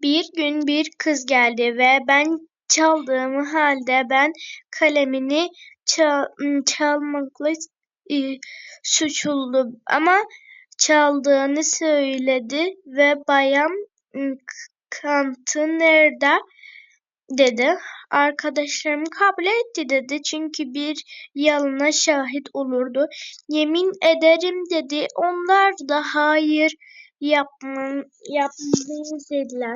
Bir gün bir kız geldi ve ben çaldığım halde ben kalemini çalmakla suçlu ama çaldığını söyledi ve Bayan Kant'ı nerede dedi. Arkadaşlarım kabul etti dedi. Çünkü bir yalana şahit olurdu. Yemin ederim dedi. Onlar da hayır yapmayız dediler.